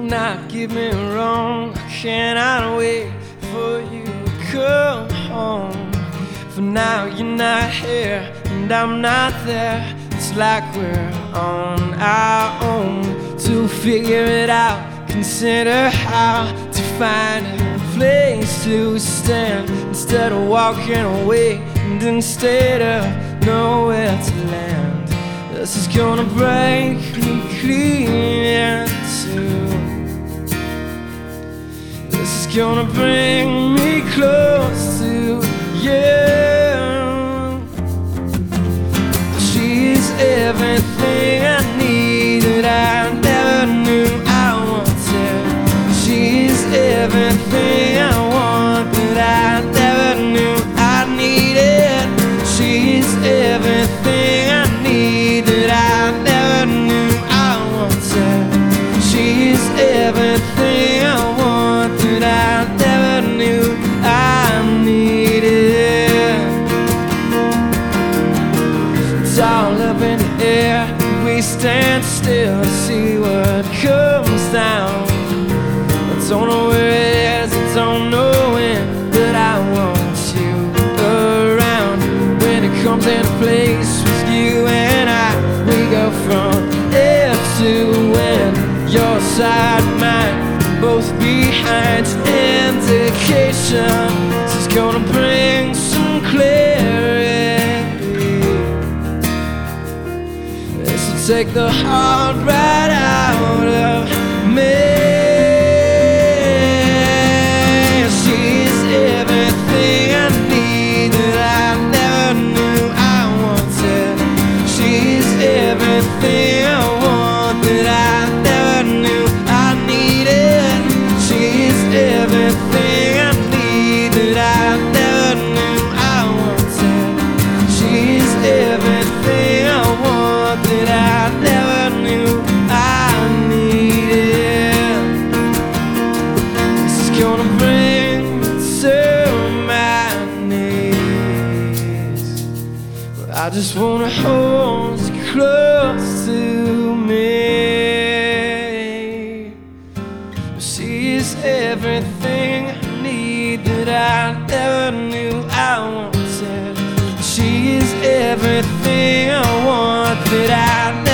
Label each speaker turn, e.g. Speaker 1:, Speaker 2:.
Speaker 1: Not get me wrong, I cannot wait for you to come home. For now you're not here and I'm not there. It's like we're on our own to figure it out. Consider how to find a place to stand instead of walking away and instead of nowhere to land. This is gonna break me clean in two. This is gonna bring me close to you. She's everything I need that I never knew I wanted. She's everything I want that I never knew I needed. She's everything I need that I never knew I wanted. She's everything I want that I never knew I needed. It's all up in the air, we stand still to see what comes down. I don't know where it is, I don't know when, but I want you around. When it comes into place with you and I, we go from F to N. Your side, mine, both behind. Indication this is gonna bring some clarity. This will take the heart right out of me. She's everything I need that I never knew I wanted. She's everything I want that I never knew I needed. She's everything I need that I never knew I wanted. She's everything I want that I never knew I needed. This is gonna bring me to my knees. But I just wanna hold you close to me. She's everything I need that I never knew I wanted. She's everything I want that I